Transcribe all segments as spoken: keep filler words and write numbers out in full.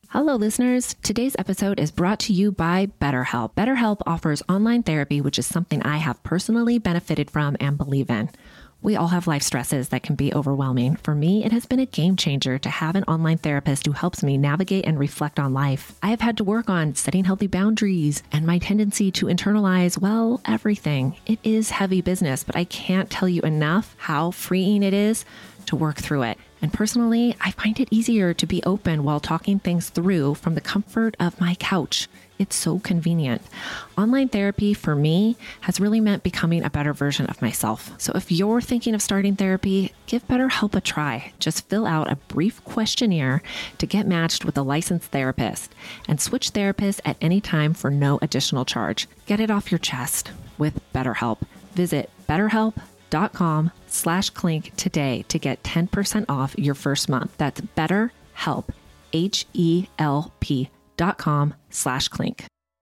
Hello, listeners. Today's episode is brought to you by BetterHelp. BetterHelp offers online therapy, which is something I have personally benefited from and believe in. We all have life stresses that can be overwhelming. For me, it has been a game changer to have an online therapist who helps me navigate and reflect on life. I have had to work on setting healthy boundaries and my tendency to internalize, well, everything. It is heavy business, but I can't tell you enough how freeing it is to work through it. And personally, I find it easier to be open while talking things through from the comfort of my couch. It's so convenient. Online therapy for me has really meant becoming a better version of myself. So if you're thinking of starting therapy, give BetterHelp a try. Just fill out a brief questionnaire to get matched with a licensed therapist and switch therapists at any time for no additional charge. Get it off your chest with BetterHelp. Visit BetterHelp.com slash clink today to get ten percent off your first month. That's BetterHelp, H E L P dot com slash clink.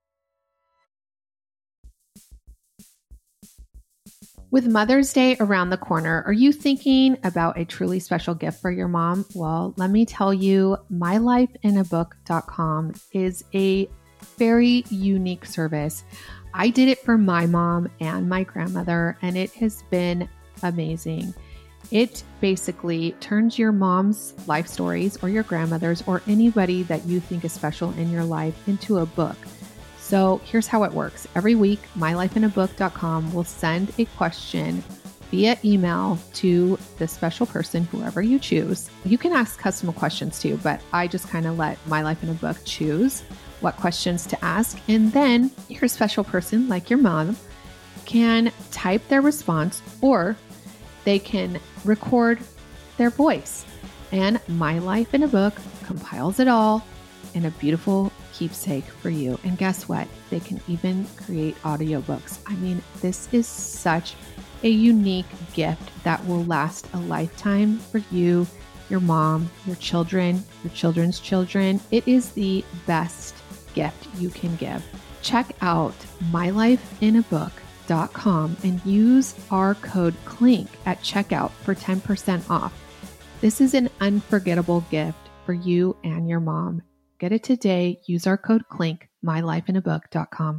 With Mother's Day around the corner, are you thinking about a truly special gift for your mom? Well, let me tell you, my life in a book dot com is a very unique service. I did it for my mom and my grandmother, and it has been amazing. It basically turns your mom's life stories or your grandmother's or anybody that you think is special in your life into a book. So here's how it works. Every week, my life in a book dot com will send a question via email to the special person, whoever you choose. You can ask custom questions too, but I just kind of let My Life in a Book choose what questions to ask. And then your special person, like your mom, can type their response or they can record their voice. And My Life in a Book compiles it all in a beautiful keepsake for you. And guess what? They can even create audiobooks. I mean, this is such a unique gift that will last a lifetime for you, your mom, your children, your children's children. It is the best gift you can give. Check out My Life in a Book dot com and use our code CLINK at checkout for ten percent off. This is an unforgettable gift for you and your mom. Get it today. Use our code CLINK, My Life in a Book dot com.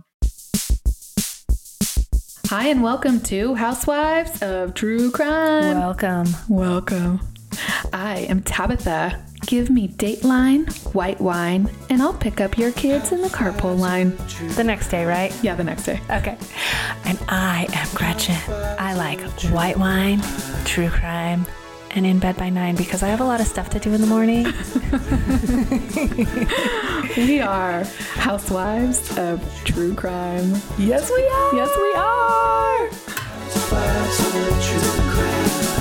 Hi, and welcome to Housewives of True Crime. Welcome. Welcome. I am Tabitha. Give me Dateline, white wine, and I'll pick up your kids in the carpool line. The next day, right? Yeah, the next day. Okay. And I am Gretchen. I like white wine, true crime, and in bed by nine because I have a lot of stuff to do in the morning. We are Housewives of True Crime. Yes, we are. Yes, we are. Housewives of True Crime.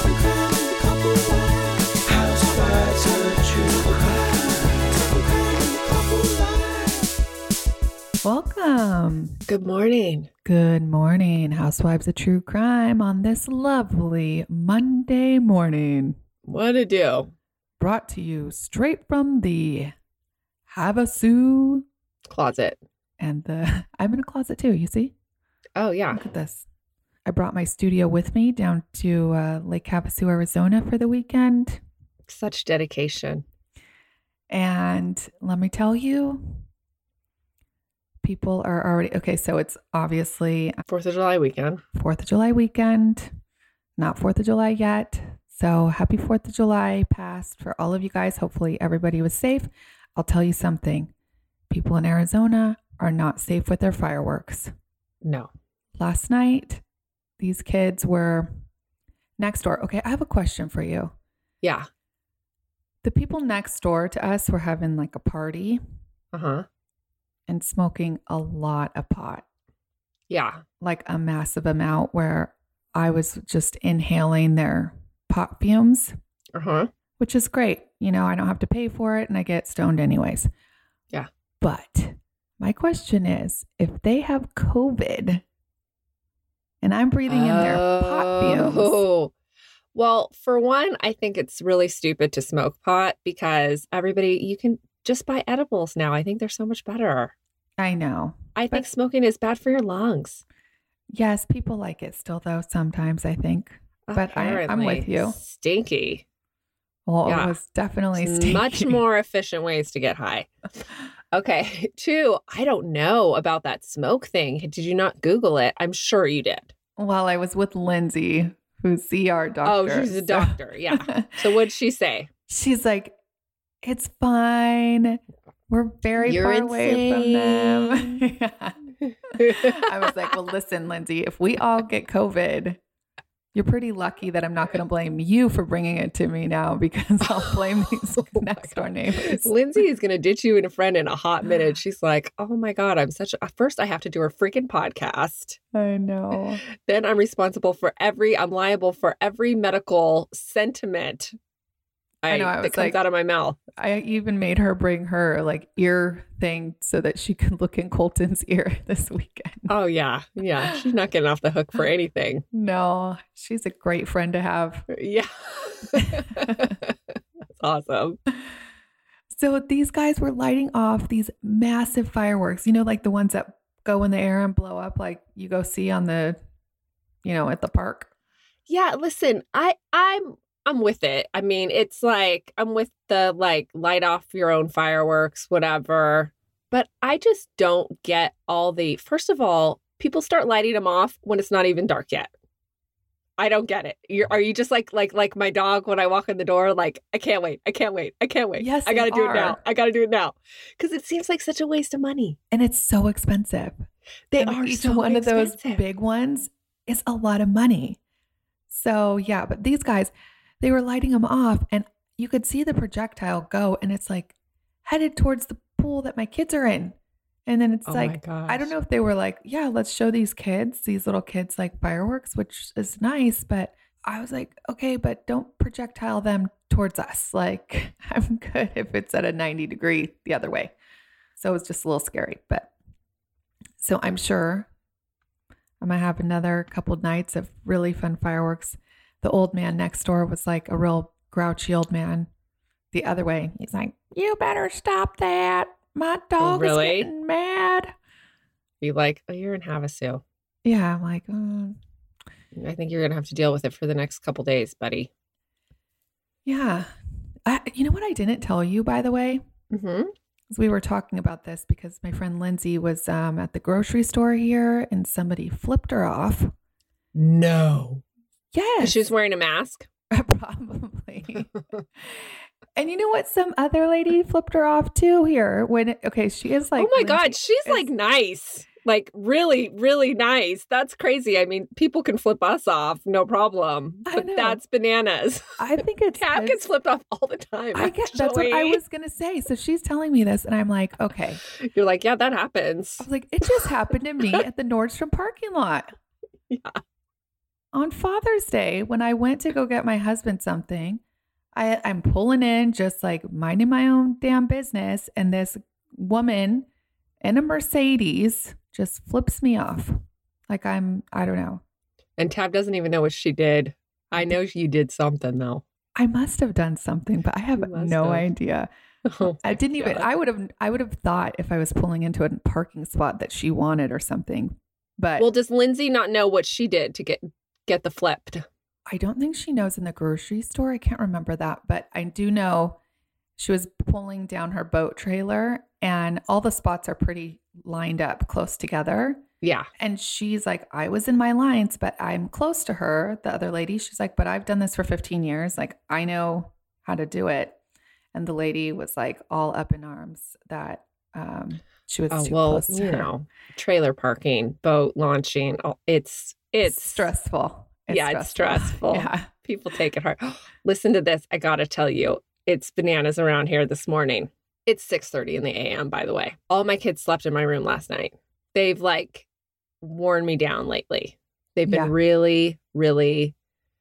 Welcome. Good morning. Good morning, Housewives of True Crime on this lovely Monday morning. What to do? Brought to you straight from the Havasu Closet. And the I'm in a closet too, you see? Oh, yeah. Look at this. I brought my studio with me down to uh, Lake Havasu, Arizona for the weekend. Such dedication. And let me tell you, people are already, okay, so it's obviously Fourth of July weekend. Fourth of July weekend, not Fourth of July yet. So happy Fourth of July past for all of you guys. Hopefully everybody was safe. I'll tell you something. People in Arizona are not safe with their fireworks. No. Last night, these kids were next door. Okay, I have a question for you. Yeah. The people next door to us were having like a party. Uh-huh. And smoking a lot of pot. Yeah. Like a massive amount where I was just inhaling their pot fumes. Uh-huh. Which is great. You know, I don't have to pay for it and I get stoned anyways. Yeah. But my question is, if they have COVID and I'm breathing in their pot fumes. Oh. Well, for one, I think it's really stupid to smoke pot because everybody, you can just buy edibles now. I think they're so much better. I know. I think smoking is bad for your lungs. Yes, people like it still, though, sometimes, I think. But I, I'm with you. Stinky. Well, Yeah. it was definitely There's stinky. much more efficient ways to get high. Okay. Two, I don't know about that smoke thing. Did you not Google it? I'm sure you did. Well, I was with Lindsay, who's the E R doctor. Oh, she's a so- doctor. Yeah. So what'd she say? She's like, it's fine. We're very You're far away from them. Yeah. I was like, well, listen, Lindsay, if we all get COVID, you're pretty lucky that I'm not going to blame you for bringing it to me now, because I'll blame these Oh my next door neighbors. Lindsay is going to ditch you and a friend in a hot minute. She's like, oh my God, I'm such a, first I have to do a freaking podcast. I know. Then I'm responsible for every, I'm liable for every medical sentiment I, I know, I that was comes like- out of my mouth. I even made her bring her like ear thing so that she could look in Colton's ear this weekend. Oh yeah. Yeah. She's not getting off the hook for anything. No, she's a great friend to have. Yeah. That's awesome. So these guys were lighting off these massive fireworks, you know, like the ones that go in the air and blow up, like you go see on the, you know, at the park. Yeah, listen, I I'm I'm with it. I mean, it's like I'm with the like light off your own fireworks, whatever. But I just don't get all the, first of all, people start lighting them off when it's not even dark yet. I don't get it. You're, are you just like like like my dog when I walk in the door? Like, I can't wait. I can't wait. I can't wait. Yes, I got to they do it now. are. I got to do it now. Because it seems like such a waste of money. And it's so expensive. They I mean, are each so one expensive. of those big ones is a lot of money. So yeah, but these guys, they were lighting them off and you could see the projectile go and it's like headed towards the pool that my kids are in. And then it's Oh my like, gosh. I don't know if they were like, yeah, let's show these kids, these little kids like fireworks, which is nice. But I was like, okay, but don't projectile them towards us. Like I'm good if it's at a ninety degree the other way. So it was just a little scary, but so I'm sure I'm going to have another couple of nights of really fun fireworks. The old man next door was like a real grouchy old man the other way. He's like, you better stop that. My dog really? is getting mad. Be like, oh, you're in Havasu. Yeah, I'm like, mm, I think you're going to have to deal with it for the next couple days, buddy. yeah. I, you know what I didn't tell you, by the way? Mm-hmm. We were talking about this because my friend Lindsay was um, at the grocery store here and somebody flipped her off. No. Yes. She was wearing a mask. Probably. And you know what? Some other lady flipped her off too here. When okay, she is like, oh my Lindsay God, she's is- like nice. Like really, really nice. That's crazy. I mean, people can flip us off, no problem. I But know. that's bananas. I think it's. Tab it's- gets flipped off all the time. I get that's what I actually. was gonna say. So she's telling me this, and I'm like, okay. You're like, yeah, that happens. I was like, it just happened to me at the Nordstrom parking lot. Yeah. On Father's Day, when I went to go get my husband something, I, I'm pulling in, just like minding my own damn business, and this woman in a Mercedes just flips me off. Like I'm, I don't know. And Tab doesn't even know what she did. I know you did something though. I must have done something, but I have You must no have. idea. Oh I my didn't even, God. I would have, I would have thought if I was pulling into a parking spot that she wanted or something. But Well, does Lindsay not know what she did to get get the flipped? I don't think she knows in the grocery store. I can't remember that, but I do know she was pulling down her boat trailer and all the spots are pretty lined up close together. Yeah. And she's like, I was in my lines, but I'm close to her. The other lady, she's like, but I've done this for fifteen years. Like, I know how to do it. And the lady was like all up in arms that um, she was Oh, too well, close to you her. know, trailer parking, boat launching. Oh, it's it's stressful. Yeah, it's stressful. Yeah. People take it hard. Listen to this. I got to tell you, it's bananas around here this morning. It's six thirty in the a m, by the way. All my kids slept in my room last night. They've like worn me down lately. They've been Yeah. really, really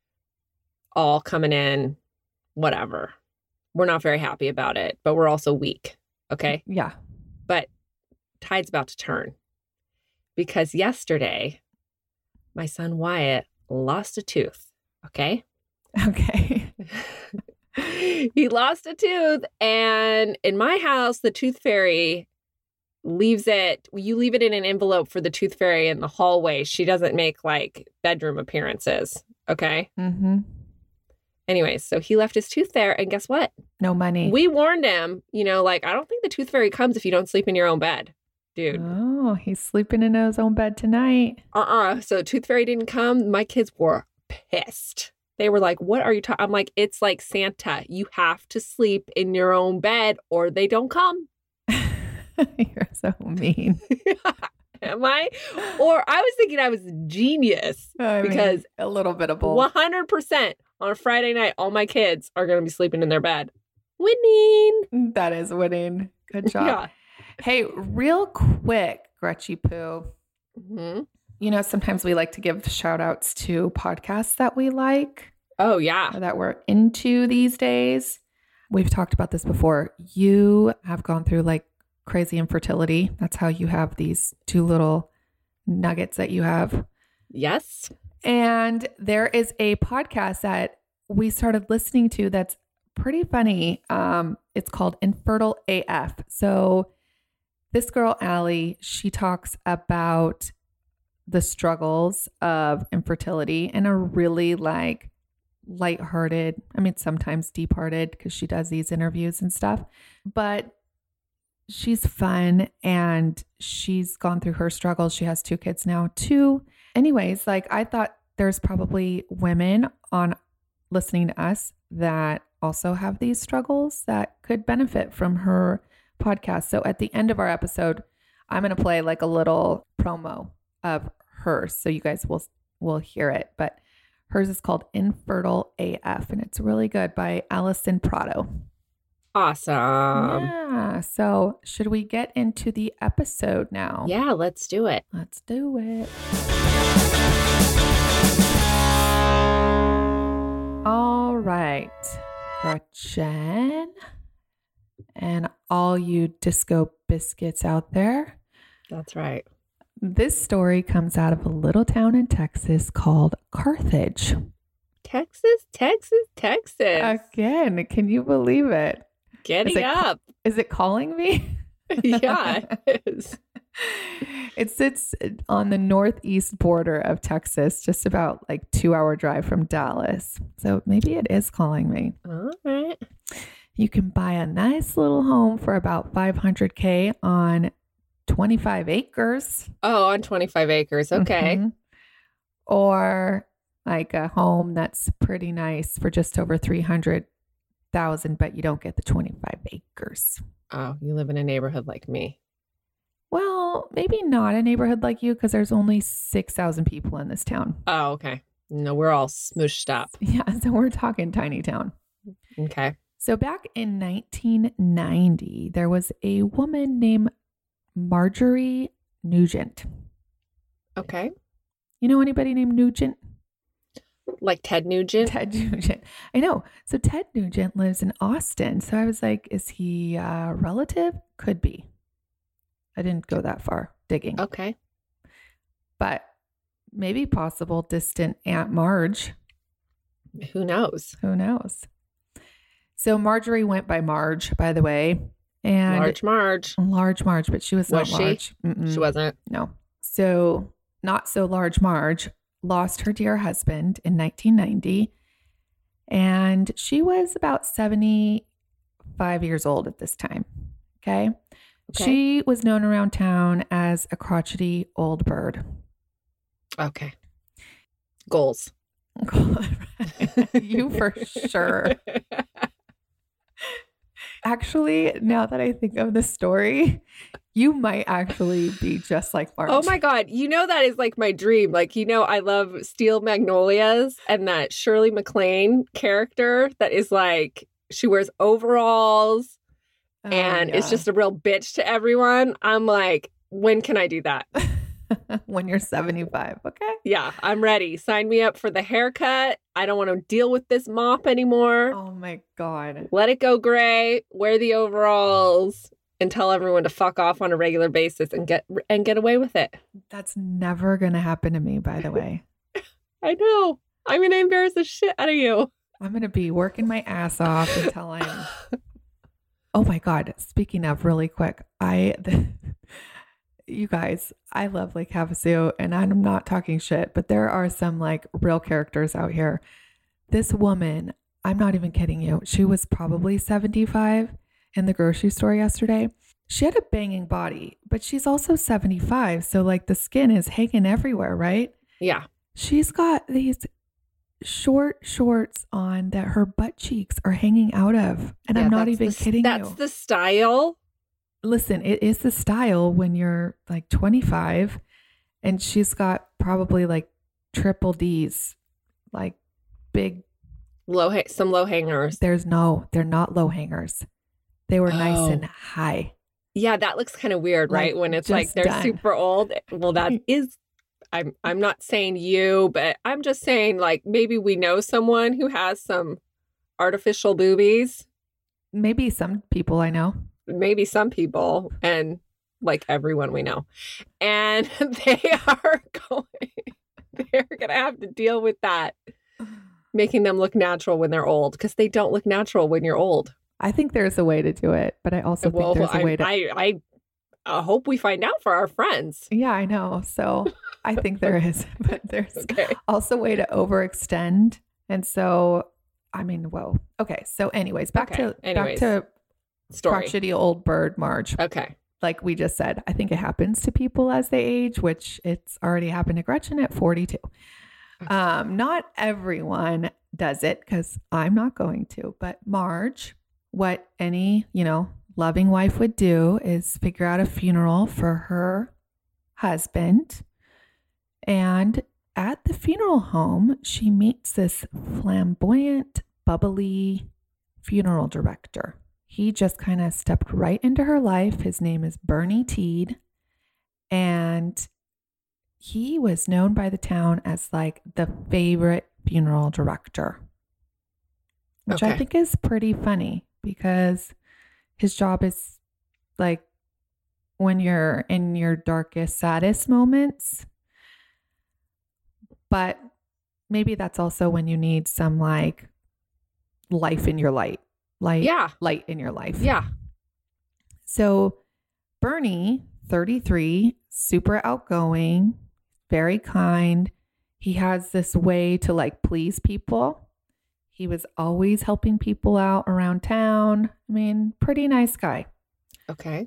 all coming in, whatever. We're not very happy about it, but we're also weak. Okay. Yeah. But tide's about to turn because yesterday my son Wyatt lost a tooth. Okay. Okay. He lost a tooth, and in my house, the tooth fairy leaves it, you leave it in an envelope for the tooth fairy in the hallway. She doesn't make like bedroom appearances. Okay. Mm-hmm. Anyways, so he left his tooth there, and guess what? No money. We warned him, you know, like, I don't think the tooth fairy comes if you don't sleep in your own bed, dude. Oh, he's sleeping in his own bed tonight. Uh-uh. So tooth fairy didn't come. My kids were pissed. They were like, what are you talking? I'm like, it's like Santa. You have to sleep in your own bed or they don't come. You're so mean. Am I? Or I was thinking I was genius I mean, because a little bit of both. one hundred percent on a Friday night, all my kids are going to be sleeping in their bed. Winning. That is winning. Good job. Yeah. Hey, real quick, Gretchy Poo. Mm-hmm. You know, sometimes we like to give shout outs to podcasts that we like. Oh, yeah. Or that we're into these days. We've talked about this before. You have gone through like crazy infertility. That's how you have these two little nuggets that you have. Yes. And there is a podcast that we started listening to that's pretty funny. Um, it's called Infertile A F. So this girl, Allie, she talks about the struggles of infertility in a really like lighthearted, I mean, sometimes deep-hearted because she does these interviews and stuff, but she's fun and she's gone through her struggles. She has two kids now too. Anyways, like I thought there's probably women on listening to us that also have these struggles that could benefit from her podcast. So at the end of our episode, I'm going to play like a little promo of hers so you guys will will hear it. But hers is called Infertile A F and it's really good by Allison Prado. Awesome. Yeah. So should we get into the episode now? Yeah, let's do it. Let's do it. All right, Gretchen, and all you disco biscuits out there. That's right. This story comes out of a little town in Texas called Carthage. Texas, Texas, Texas. Again, can you believe it? Getting is it, up. Is it calling me? Yeah, it is. It sits on the northeast border of Texas, just about like two hour drive from Dallas. So maybe it is calling me. All right. You can buy a nice little home for about five hundred K on twenty-five acres. Oh, on twenty-five acres. Okay. Mm-hmm. Or like a home that's pretty nice for just over three hundred thousand, but you don't get the twenty-five acres. Oh, you live in a neighborhood like me. Well, maybe not a neighborhood like you because there's only six thousand people in this town. Oh, okay. No, we're all smooshed up. Yeah, so we're talking tiny town. Okay. So back in nineteen ninety, there was a woman named Marjorie Nugent. Okay. You know anybody named Nugent? Like Ted Nugent? Ted Nugent. I know. So Ted Nugent lives in Austin. So I was like, is he a relative? Could be. I didn't go that far digging. Okay. But maybe possible distant Aunt Marge. Who knows? Who knows? So Marjorie went by Marge, by the way. And Large Marge. Large Marge, but she was, Was not she? large. Mm-mm. She wasn't. No. So not so large Marge lost her dear husband in nineteen ninety. And she was about seventy-five years old at this time. Okay. Okay. She was known around town as a crotchety old bird. Okay. Goals. You for sure. Actually, now that I think of the story, you might actually be just like Marge. Oh my God. You know, that is like my dream. Like, you know, I love Steel Magnolias and that Shirley MacLaine character that is like, she wears overalls Oh, and yeah. it's just a real bitch to everyone. I'm like, when can I do that? When you're seventy-five, okay? Yeah, I'm ready. Sign me up for the haircut. I don't want to deal with this mop anymore. Oh my God. Let it go gray. Wear the overalls and tell everyone to fuck off on a regular basis and get and get away with it. That's never going to happen to me, by the way. I know. I'm going to embarrass the shit out of you. I'm going to be working my ass off until I'm... Oh my God. Speaking of, really quick, I, the, you guys, I love Lake Havasu and I'm not talking shit, but there are some like real characters out here. This woman, I'm not even kidding you. She was probably seventy-five in the grocery store yesterday. She had a banging body, but she's also seventy-five. So like the skin is hanging everywhere, right? Yeah. She's got these short shorts on that her butt cheeks are hanging out of. And Yeah, I'm not that's even the, kidding That's you. the style. Listen, it is the style when you're like twenty-five, and she's got probably like triple D's, like big. Low, ha- some low hangers. There's no, they're not low hangers. They were nice Oh. and high. Yeah, that looks kind of weird, Like, right? When it's like just they're done. super old. Well, that is. I'm. I'm not saying you, but I'm just saying like maybe we know someone who has some artificial boobies. Maybe some people I know. Maybe some people, and like everyone we know, and they are going. They're gonna have to deal with that, making them look natural when they're old, because they don't look natural when you're old. I think there's a way to do it, but I also Well, think there's a I, way to. I, I, I hope we find out for our friends. Yeah, I know. So I think there is, but there's Okay. also a way to overextend. And so, I mean, whoa. Okay. So, anyways, back Okay, to anyways. back to Story. crotchety old bird Marge. Okay. Like we just said, I think it happens to people as they age, which it's already happened to Gretchen at forty-two. Okay. Um, not everyone does it because I'm not going to, but Marge, what any, you know, loving wife would do is figure out a funeral for her husband. And at the funeral home, she meets this flamboyant, bubbly funeral director. He just kind of stepped right into her life. His name is Bernie Teed. And he was known by the town as like the favorite funeral director, which I Okay. think is pretty funny because his job is like when you're in your darkest, saddest moments. But maybe that's also when you need some like life in your light, light, Yeah. light in your life. Yeah. So Bernie, thirty-three, super outgoing, very kind. He has this way to like please people. He was always helping people out around town. I mean, pretty nice guy. Okay.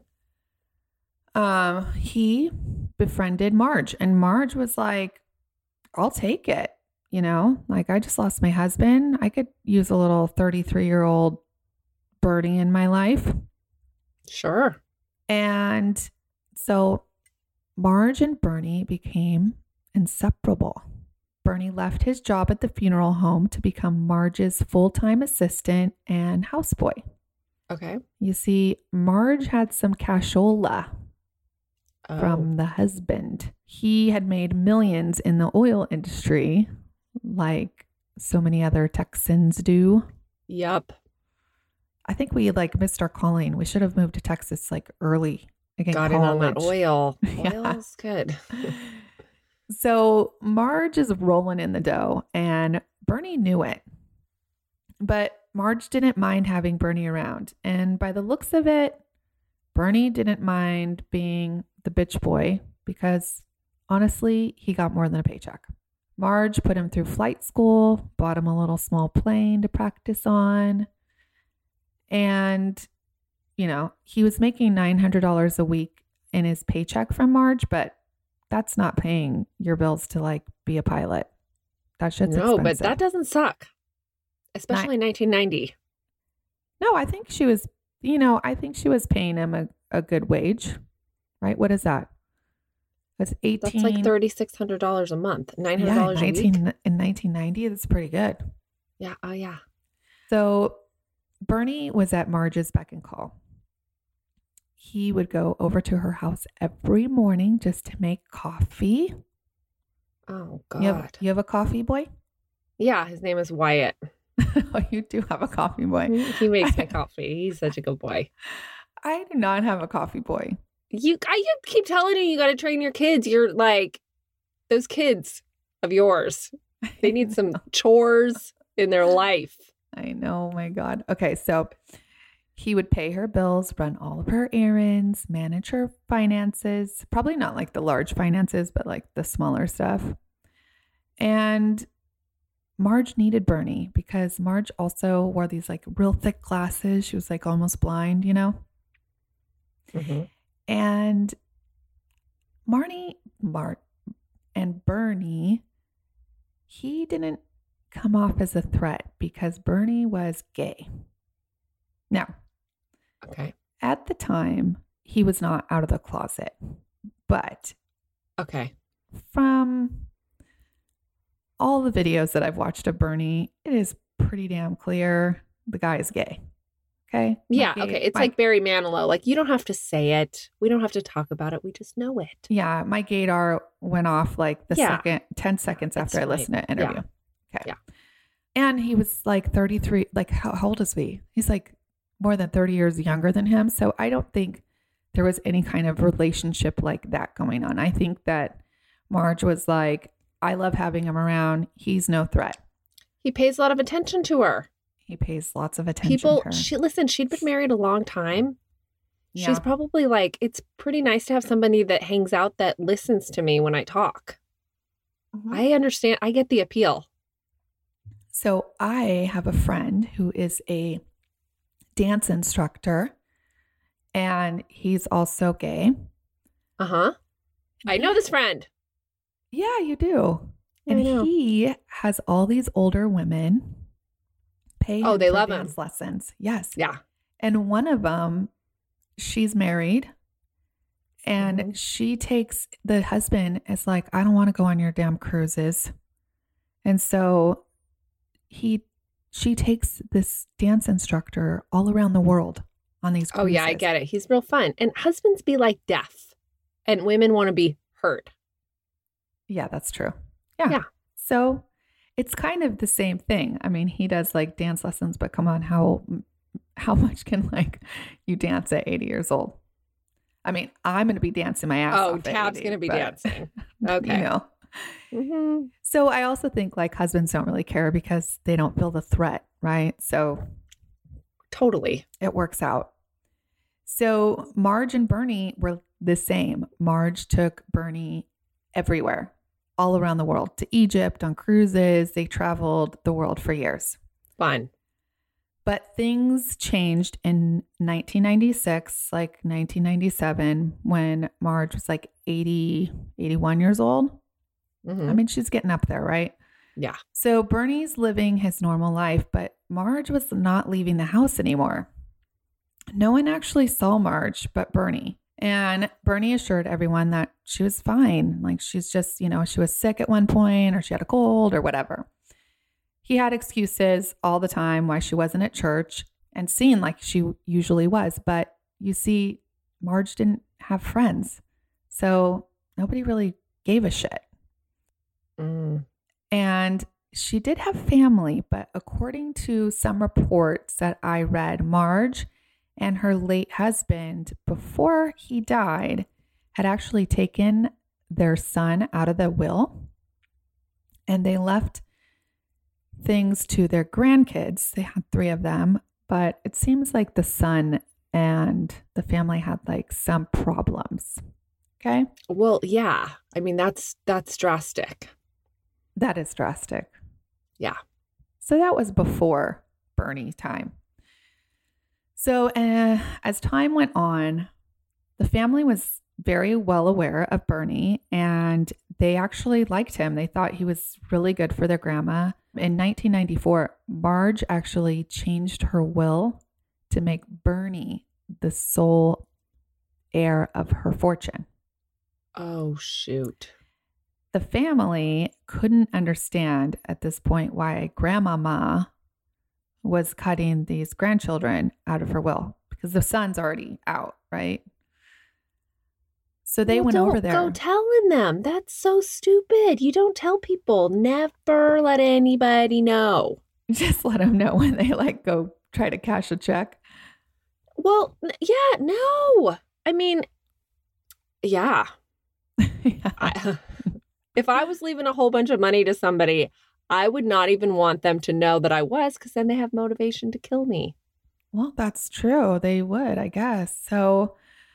Um, he befriended Marge, and Marge was like, I'll take it. You know, like I just lost my husband. I could use a little thirty-three year old Bernie in my life. Sure. And so Marge and Bernie became inseparable. Bernie left his job at the funeral home to become Marge's full-time assistant and houseboy. Okay. You see, Marge had some cashola Oh. from the husband. He had made millions in the oil industry, like so many other Texans do. Yep. I think we like missed our calling. We should have moved to Texas like early. Like in Got in on that college. oil. Yeah. Oil's good. So Marge is rolling in the dough, and Bernie knew it. But Marge didn't mind having Bernie around. And by the looks of it, Bernie didn't mind being the bitch boy because honestly, he got more than a paycheck. Marge put him through flight school, bought him a little small plane to practice on. And, you know, he was making nine hundred dollars a week in his paycheck from Marge, but that's not paying your bills to like be a pilot. That shit's No, expensive. but that doesn't suck. Especially in nineteen ninety. No, I think she was, you know, I think she was paying him a, a good wage, right? What is that? That's eighteen. That's like thirty-six hundred dollars a month. nine hundred yeah, dollars a week. nineteen, in nineteen ninety, that's pretty good. Yeah. Oh, yeah. So Bernie was at Marge's beck and call. He would go over to her house every morning just to make coffee. Oh, God. You have, you have a coffee boy? Yeah. His name is Wyatt. Oh, you do have a coffee boy. He makes my coffee. He's such a good boy. I do not have a coffee boy. You, I keep telling you, you got to train your kids. You're like those kids of yours. They need some chores in their life. I know, my God. Okay, so he would pay her bills, run all of her errands, manage her finances, probably not like the large finances, but like the smaller stuff. And Marge needed Bernie because Marge also wore these like real thick glasses. She was like almost blind, you know? Mm-hmm. And Marnie, Mart, and Bernie, he didn't come off as a threat because Bernie was gay. Now, Okay. at the time, he was not out of the closet, but Okay. from all the videos that I've watched of Bernie, it is pretty damn clear the guy is gay. Okay. Yeah. My gay- Okay. It's my- like Barry Manilow. Like, you don't have to say it. We don't have to talk about it. We just know it. Yeah. My gaydar went off like the Yeah. second, ten seconds That's after I fine. listened to an interview. Okay. Yeah. And he was like thirty-three. Like, how, how old is he? He's like more than thirty years younger than him. So I don't think there was any kind of relationship like that going on. I think that Marge was like, I love having him around. He's no threat. He pays a lot of attention to her. He pays lots of attention People, to her. she listen, she'd been married a long time. Yeah. She's probably like, it's pretty nice to have somebody that hangs out that listens to me when I talk. Mhm. I understand. I get the appeal. So I have a friend who is a dance instructor, and he's also gay. Uh huh. I know this friend. Yeah, you do. I And know. he has all these older women pay Oh, him they for love him. dance lessons. Yes. Yeah. And one of them, she's married, and Mhm. she takes the husband is like, I don't want to go on your damn cruises. And so he she takes this dance instructor all around the world on these cruises. Oh, yeah, I get it. He's real fun. And husbands be like deaf, and women want to be heard. Yeah, that's true. Yeah. Yeah. So it's kind of the same thing. I mean, he does like dance lessons, but come on, how how much can like you dance at eighty years old? I mean, I'm going to be dancing my ass Oh, off at Tab's eighty, going to be but, dancing. You Okay. know. hmm So I also think like husbands don't really care because they don't feel the threat, right? So Totally. it works out. So Marge and Bernie were the same. Marge took Bernie everywhere, all around the world, to Egypt, on cruises. They traveled the world for years. Fun. But things changed in nineteen ninety-six, like nineteen ninety-seven, when Marge was like eighty, eighty-one years old. hmm I mean, she's getting up there, right? Yeah. So Bernie's living his normal life, but Marge was not leaving the house anymore. No one actually saw Marge but Bernie. And Bernie assured everyone that she was fine. Like she's just, you know, she was sick at one point or she had a cold or whatever. He had excuses all the time why she wasn't at church and seemed like she usually was. But you see, Marge didn't have friends. So nobody really gave a shit. Mm. And she did have family, but according to some reports that I read, Marge and her late husband, before he died, had actually taken their son out of the will, and they left things to their grandkids. They had three of them, but it seems like the son and the family had like some problems. Okay. Well, yeah. I mean, that's that's drastic. That is drastic. Yeah. So that was before Bernie's time. So uh, as time went on, the family was very well aware of Bernie, and they actually liked him. They thought he was really good for their grandma. In nineteen ninety-four, Marge actually changed her will to make Bernie the sole heir of her fortune. Oh, shoot. The family couldn't understand at this point why Grandmama was cutting these grandchildren out of her will because the son's already out, right? So they Well, went don't over there. Go telling them. That's so stupid. You don't tell people. Never let anybody know. Just let them know when they like go try to cash a check. Well, n- yeah, no. I mean, yeah. Yeah. I, if I was leaving a whole bunch of money to somebody, I would not even want them to know that I was, because then they have motivation to kill me. Well, that's true. They would, I guess. So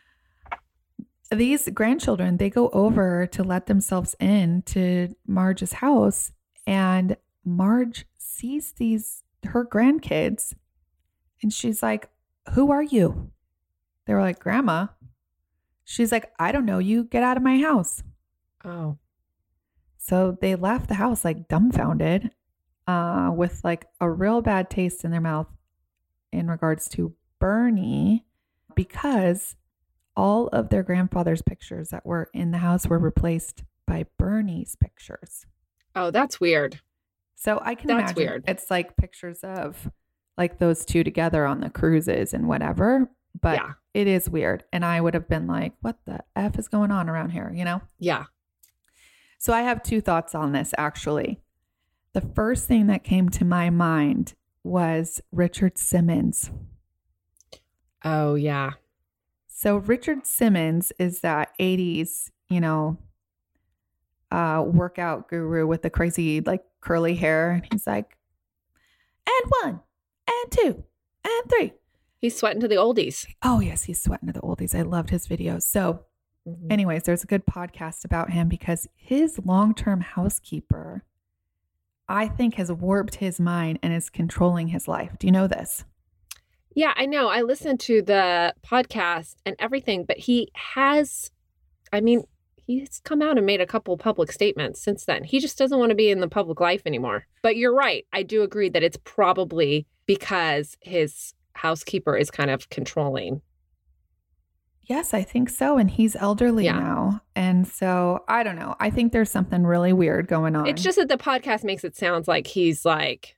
these grandchildren, they go over to let themselves in to Marge's house, and Marge sees these, her grandkids, and she's like, who are you? They were like, Grandma. She's like, I don't know you. Get out of my house. Oh. So they left the house like dumbfounded, uh, with like a real bad taste in their mouth in regards to Bernie, because all of their grandfather's pictures that were in the house were replaced by Bernie's pictures. Oh, that's weird. So I can That's imagine weird. It's like pictures of like those two together on the cruises and whatever, but Yeah. it is weird. And I would have been like, what the F is going on around here, you know? Yeah. So I have two thoughts on this, actually. The first thing that came to my mind was Richard Simmons. Oh, yeah. So Richard Simmons is that eighties, you know, uh, workout guru with the crazy, like, curly hair. And he's like, and one, and two, and three. He's sweating to the oldies. Oh, yes, he's sweating to the oldies. I loved his videos. So Mm-hmm. anyways, there's a good podcast about him because his long-term housekeeper, I think, has warped his mind and is controlling his life. Do you know this? Yeah, I know. I listened to the podcast and everything, but he has, I mean, he's come out and made a couple public statements since then. He just doesn't want to be in the public life anymore. But you're right. I do agree that it's probably because his housekeeper is kind of controlling. Yes, I think so. And he's elderly Yeah. now. And so I don't know. I think there's something really weird going on. It's just that the podcast makes it sound like he's like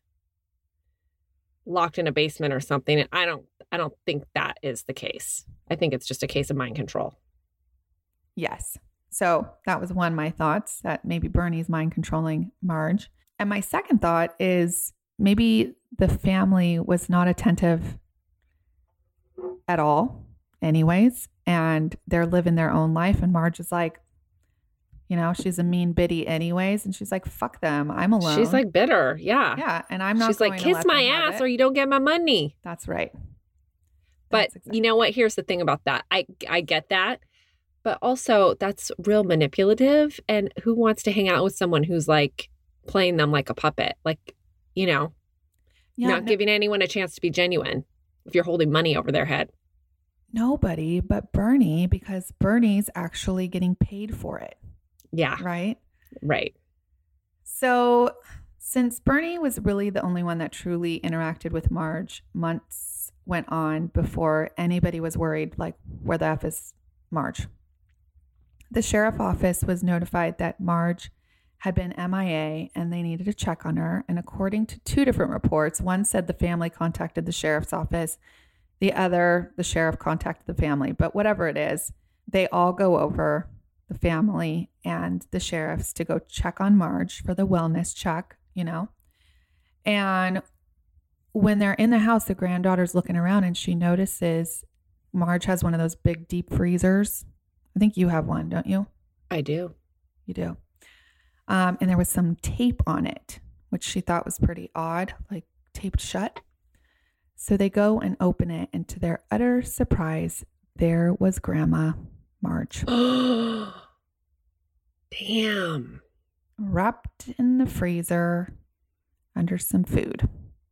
locked in a basement or something. And I don't I don't think that is the case. I think it's just a case of mind control. Yes. So that was one of my thoughts, that maybe Bernie's mind controlling Marge. And my second thought is maybe the family was not attentive at all anyways, and they're living their own life. And Marge is like, you know, she's a mean biddy anyways. And she's like, fuck them. I'm alone. She's like bitter. Yeah. yeah. And I'm not She's going like, to kiss let my them have ass it. or you don't get my money. That's right. But That's exactly- you know what? Here's the thing about that. I I get that. But also that's real manipulative. And who wants to hang out with someone who's like playing them like a puppet? Like, you know, yeah, not no- giving anyone a chance to be genuine if you're holding money over their head. nobody but Bernie, because Bernie's actually getting paid for it. Yeah. Right. Right. So since Bernie was really the only one that truly interacted with Marge, months went on before anybody was worried, like, where the F is Marge? The sheriff office was notified that Marge had been M I A and they needed to check on her. And according to two different reports, one said the family contacted the sheriff's office. The other, the sheriff contacted the family. But whatever it is, they all go over, the family and the sheriffs, to go check on Marge for the wellness check, you know. And when they're in the house, the granddaughter's looking around and she notices Marge has one of those big deep freezers. I think you have one, don't you? I do. You do. Um, and there was some tape on it, which she thought was pretty odd, like taped shut. So they go and open it, and to their utter surprise, there was Grandma Marge, Damn. wrapped in the freezer under some food.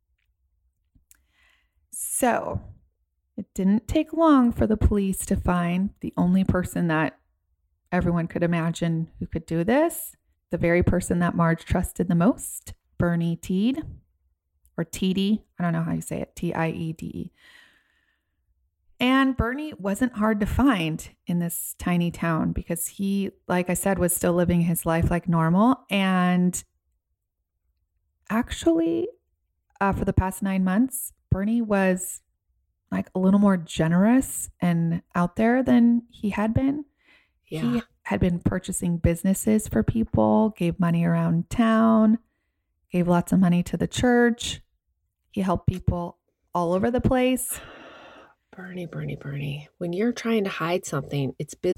So it didn't take long for the police to find the only person that everyone could imagine who could do this, the very person that Marge trusted the most, Bernie Tiede, or Tiede. I don't know how you say it, T I E D E. And Bernie wasn't hard to find in this tiny town because he, like I said, was still living his life like normal. And actually, uh, for the past nine months, Bernie was like a little more generous and out there than he had been. Yeah. He had been purchasing businesses for people, gave money around town, gave lots of money to the church. He helped people all over the place. Bernie, Bernie, Bernie. When you're trying to hide something, it's business.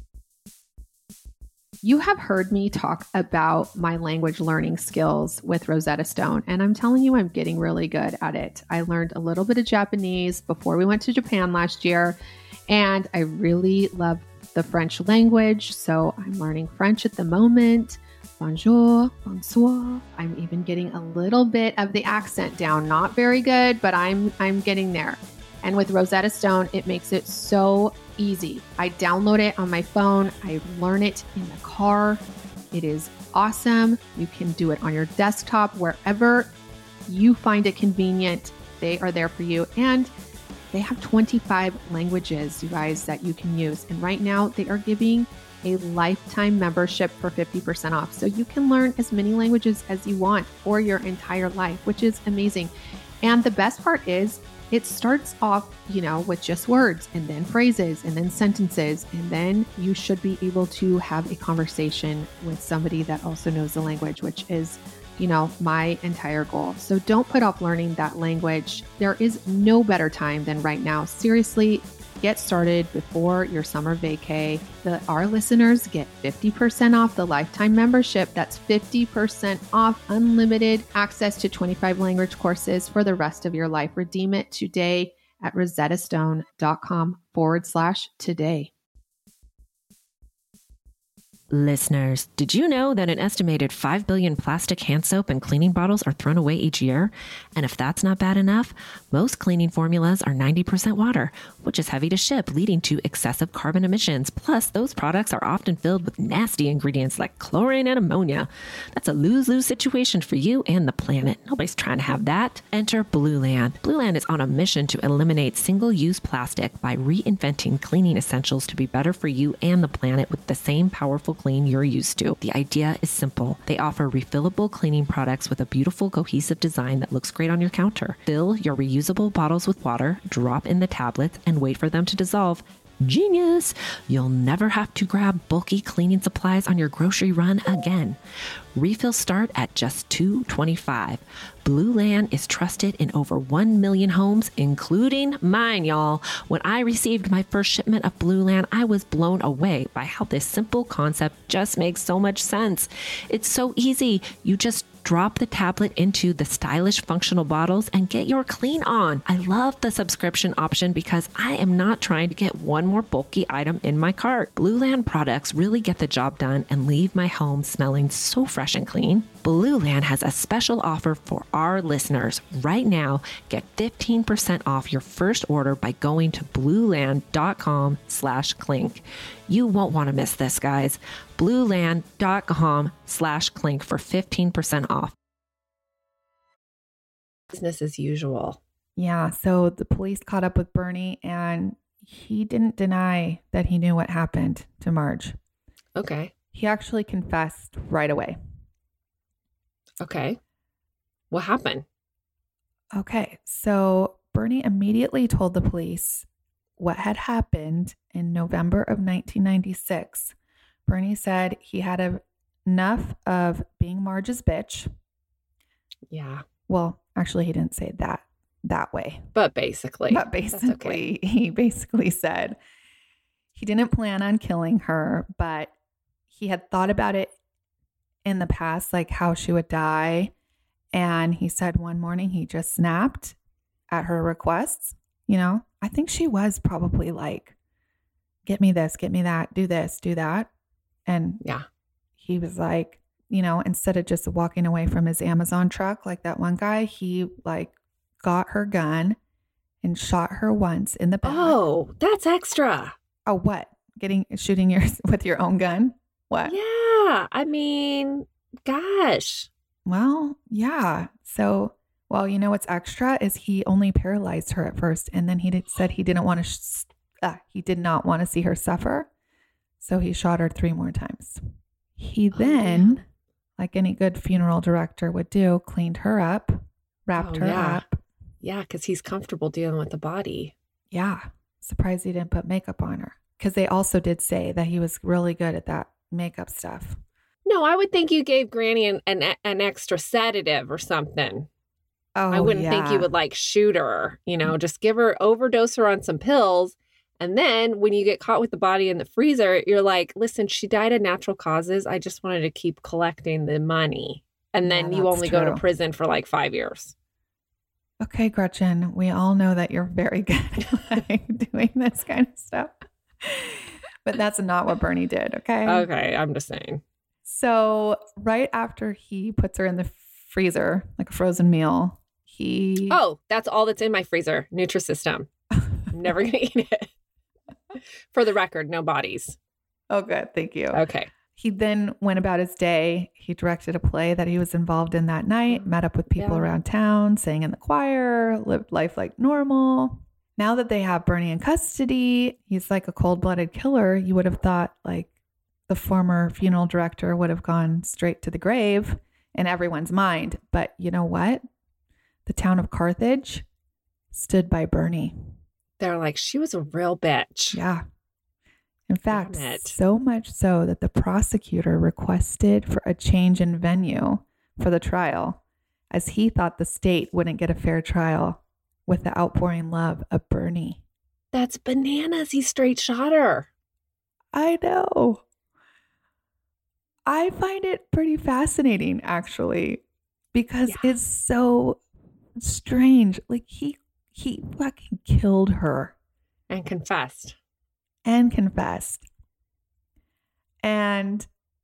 You have heard me talk about my language learning skills with Rosetta Stone, and I'm telling you, I'm getting really good at it. I learned a little bit of Japanese before we went to Japan last year, and I really love the French language. So I'm learning French at the moment. bonjour, bonsoir. I'm even getting a little bit of the accent down. Not very good, but I'm I'm getting there. And with Rosetta Stone, it makes it so easy. I download it on my phone. I learn it in the car. It is awesome. You can do it on your desktop, wherever you find it convenient. They are there for you. And they have twenty-five languages, you guys, that you can use. And right now they are giving a lifetime membership for fifty percent off. So you can learn as many languages as you want for your entire life, which is amazing. And the best part is it starts off, you know, with just words and then phrases and then sentences. And then you should be able to have a conversation with somebody that also knows the language, which is, you know, my entire goal. So don't put off learning that language. There is no better time than right now. Seriously, get started before your summer vacay. The, our listeners get fifty percent off the lifetime membership. That's fifty percent off unlimited access to twenty-five language courses for the rest of your life. Redeem it today at rosettastone.com forward slash today. Listeners, did you know that an estimated five billion plastic hand soap and cleaning bottles are thrown away each year? And if that's not bad enough, most cleaning formulas are ninety percent water, which is heavy to ship, leading to excessive carbon emissions. Plus, those products are often filled with nasty ingredients like chlorine and ammonia. That's a lose-lose situation for you and the planet. Nobody's trying to have that. Enter Blueland. Blueland is on a mission to eliminate single-use plastic by reinventing cleaning essentials to be better for you and the planet with the same powerful clean you're used to. The idea is simple. They offer refillable cleaning products with a beautiful cohesive design that looks great on your counter. Fill your reusable bottles with water, drop in the tablets, and wait for them to dissolve. Genius! You'll never have to grab bulky cleaning supplies on your grocery run again. Refills start at just two dollars and twenty-five cents. Blueland is trusted in over one million homes, including mine, y'all. When I received my first shipment of Blueland, I was blown away by how this simple concept just makes so much sense. It's so easy. You just drop the tablet into the stylish functional bottles and get your clean on. I love the subscription option because I am not trying to get one more bulky item in my cart. Blueland products really get the job done and leave my home smelling so fresh and clean. Blueland has a special offer for our listeners. Right now, get fifteen percent off your first order by going to blueland.com slash clink. You won't want to miss this, guys. blueland.com slash clink for fifteen percent off. Business as usual. Yeah. So the police caught up with Bernie and he didn't deny that he knew what happened to Marge. Okay. He actually confessed right away. Okay. What happened? Okay. So Bernie immediately told the police what had happened in November of nineteen ninety-six. Bernie said he had a, enough of being Marge's bitch. Yeah. Well, actually, he didn't say that that way. But basically. But basically, okay. He basically said he didn't plan on killing her, but he had thought about it in the past, like how she would die. And he said one morning he just snapped at her requests. You know, I think she was probably like, get me this, get me that, do this, do that. And yeah, he was like, you know, instead of just walking away from his Amazon truck like that one guy, he like got her gun and shot her once in the back. Oh, that's extra. Oh, what? Getting, shooting your, with your own gun? What? Yeah. I mean, gosh. Well, yeah. So, well, you know what's extra is he only paralyzed her at first. And then he did, said he didn't want to, sh- uh, he did not want to see her suffer. So he shot her three more times. He then, oh, like any good funeral director would do, cleaned her up, wrapped oh, her yeah. up. Yeah, because he's comfortable dealing with the body. Yeah. Surprised he didn't put makeup on her. Because they also did say that he was really good at that makeup stuff. No, I would think you gave Granny an, an, an extra sedative or something. Oh, I wouldn't yeah. think you would like shoot her, you know, just give her, overdose her on some pills. And then when you get caught with the body in the freezer, you're like, listen, she died of natural causes. I just wanted to keep collecting the money. And then yeah, you only true. go to prison for like five years. Okay, Gretchen, we all know that you're very good at like, doing this kind of stuff. But that's not what Bernie did, okay? Okay, I'm just saying. So right after he puts her in the freezer, like a frozen meal, he... Oh, that's all that's in my freezer. Nutrisystem. I'm never going to eat it. For the record, no bodies. Oh, good. Thank you. Okay. He then went about his day. He directed a play that he was involved in that night, met up with people Yeah. around town, sang in the choir, lived life like normal. Now that they have Bernie in custody, he's like a cold-blooded killer. You would have thought like the former funeral director would have gone straight to the grave in everyone's mind. But you know what? The town of Carthage stood by Bernie. They're like, she was a real bitch. Yeah. In fact, Damn it. so much so that the prosecutor requested for a change in venue for the trial, as he thought the state wouldn't get a fair trial with the outpouring love of Bernie. That's bananas. He straight shot her. I know. I find it pretty fascinating, actually, because Yeah. it's so strange. Like he he fucking killed her. And confessed. And confessed. And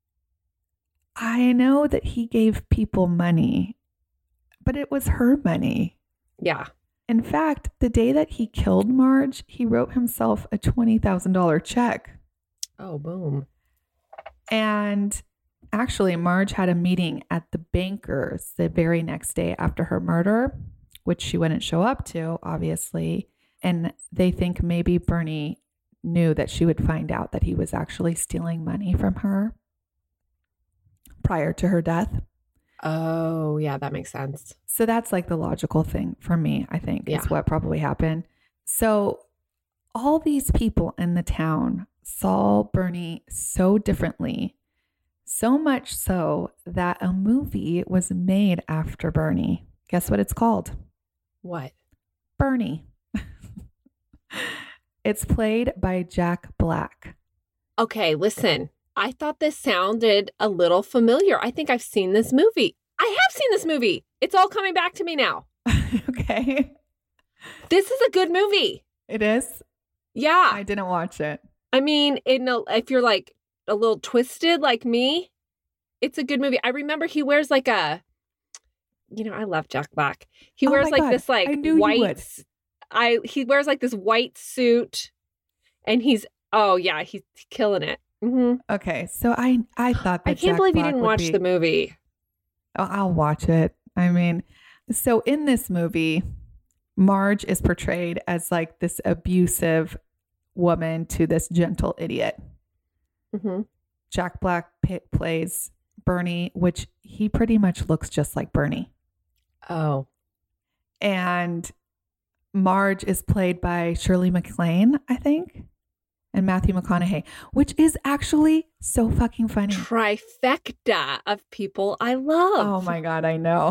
I know that he gave people money, but it was her money. Yeah. In fact, the day that he killed Marge, he wrote himself a twenty thousand dollars check. Oh, boom. And actually, Marge had a meeting at the bankers the very next day after her murder, which she wouldn't show up to, obviously. And they think maybe Bernie knew that she would find out that he was actually stealing money from her prior to her death. Oh, yeah, that makes sense. So that's like the logical thing for me, I think, Yeah. is what probably happened. So all these people in the town saw Bernie so differently, so much so that a movie was made after Bernie. Guess what it's called? What? Bernie. It's played by Jack Black. Okay, listen. I thought this sounded a little familiar. I think I've seen this movie. I have seen this movie. It's all coming back to me now. Okay. This is a good movie. It is? Yeah. I didn't watch it. I mean, in a, if you're like a little twisted like me, it's a good movie. I remember he wears like a, you know, I love Jack Black. He Oh wears my like God. this like I knew you white, would. I he wears like this white suit, and he's oh yeah, he's killing it. hmm Okay. So I, I thought that I can't Jack believe you Black didn't would watch be- the movie. Oh, I'll watch it. I mean, so in this movie, Marge is portrayed as like this abusive woman to this gentle idiot. hmm Jack Black p- plays Bernie, which he pretty much looks just like Bernie. Oh, And Marge is played by Shirley MacLaine, I think, and Matthew McConaughey, which is actually so fucking funny. trifecta of people I love. Oh my God, I know.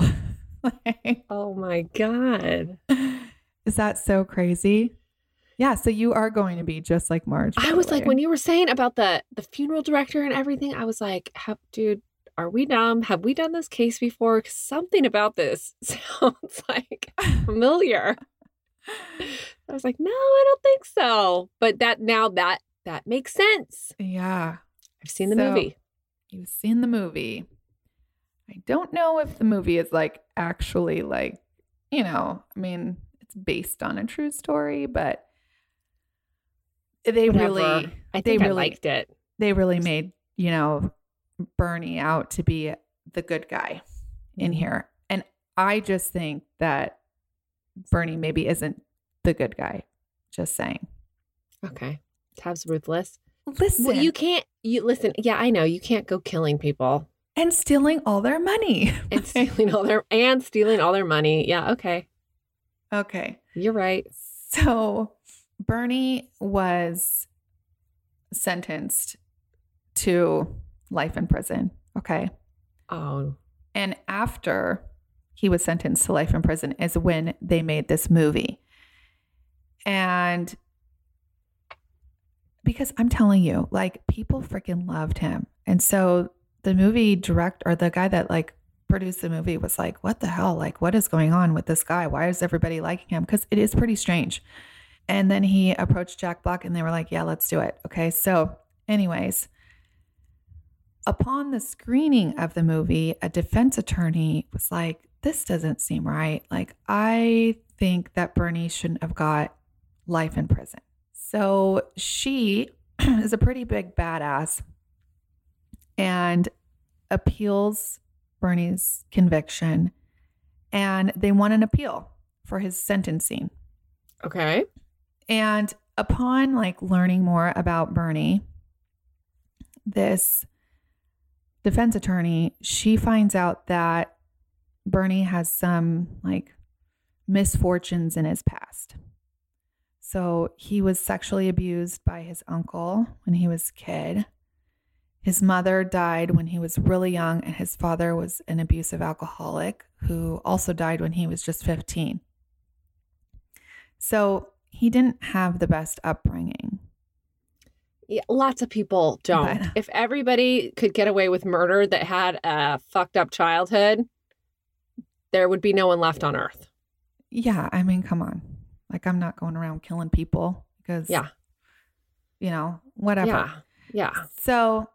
Oh my god. Is that so crazy? Yeah, so you are going to be just like Marge. by I the was like, way. when you were saying about the the funeral director and everything, I was like, have, dude, are we dumb? Have we done this case before? 'Cause something about this sounds like familiar. I was like, no, I don't think so. But that now that that makes sense. Yeah, I've seen the So- movie. you've seen the movie. I don't know if the movie is like actually like, you know, I mean, it's based on a true story, but they Whatever. really, I they think I really, liked it. they really made, you know, Bernie out to be the good guy in Mhm. here. And I just think that Bernie maybe isn't the good guy. Just saying. Okay. Tab's ruthless. Listen, Well, you can't you listen, yeah, I know. You can't go killing people and stealing all their money. and stealing all their and stealing all their money. Yeah, okay. Okay. You're right. So Bernie was sentenced to life in prison. Okay. Oh. And after he was sentenced to life in prison is when they made this movie. And because I'm telling you, like, people freaking loved him. And so the movie director, or the guy that like produced the movie, was like, what the hell? Like, what is going on with this guy? Why is everybody liking him? Because it is pretty strange. And then he approached Jack Black and they were like, yeah, let's do it. Okay. So anyways, upon the screening of the movie, a defense attorney was like, this doesn't seem right. Like, I think that Bernie shouldn't have got life in prison. So she is a pretty big badass and appeals Bernie's conviction, and they won an appeal for his sentencing. Okay. And upon like learning more about Bernie, this defense attorney, she finds out that Bernie has some like misfortunes in his past. So he was sexually abused by his uncle when he was a kid. His mother died when he was really young, and his father was an abusive alcoholic who also died when he was just fifteen. So he didn't have the best upbringing. Yeah, lots of people don't. But- If everybody could get away with murder that had a fucked up childhood, there would be no one left on earth. Yeah, I mean, come on. Like, I'm not going around killing people because, Yeah. you know, whatever. Yeah. Yeah. So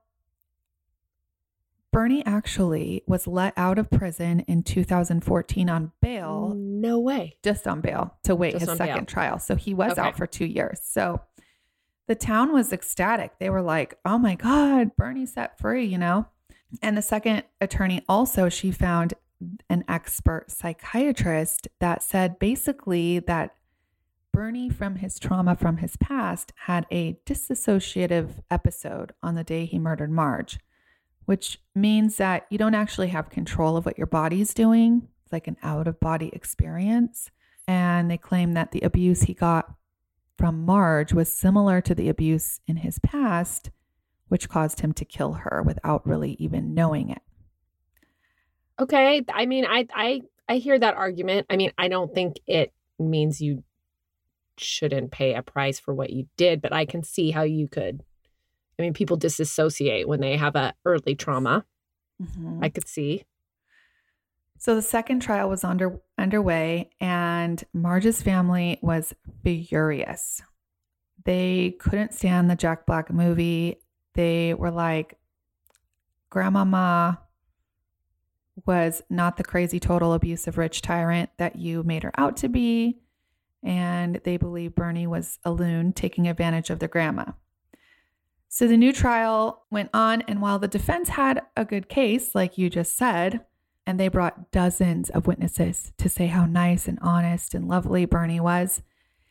Bernie actually was let out of prison in two thousand fourteen on bail, No way. just on bail, to wait Just his on second bail. trial. So he was Okay. out for two years. So the town was ecstatic. They were like, oh my God, Bernie set free, you know? And the second attorney also, she found an expert psychiatrist that said basically that Bernie, from his trauma from his past, had a dissociative episode on the day he murdered Marge, which means that you don't actually have control of what your body's doing. It's like an out-of-body experience. And they claim that the abuse he got from Marge was similar to the abuse in his past, which caused him to kill her without really even knowing it. Okay. I mean, I I I hear that argument. I mean, I don't think it means you shouldn't pay a price for what you did, but I can see how you could. I mean, people disassociate when they have a early trauma. Mm-hmm. I could see. So the second trial was under underway, and Marge's family was furious. They couldn't stand the Jack Black movie. They were like, Grandmama was not the crazy, total abusive rich tyrant that you made her out to be. And they believe Bernie was a loon taking advantage of their grandma. So the new trial went on, and while the defense had a good case, like you just said, and they brought dozens of witnesses to say how nice and honest and lovely Bernie was,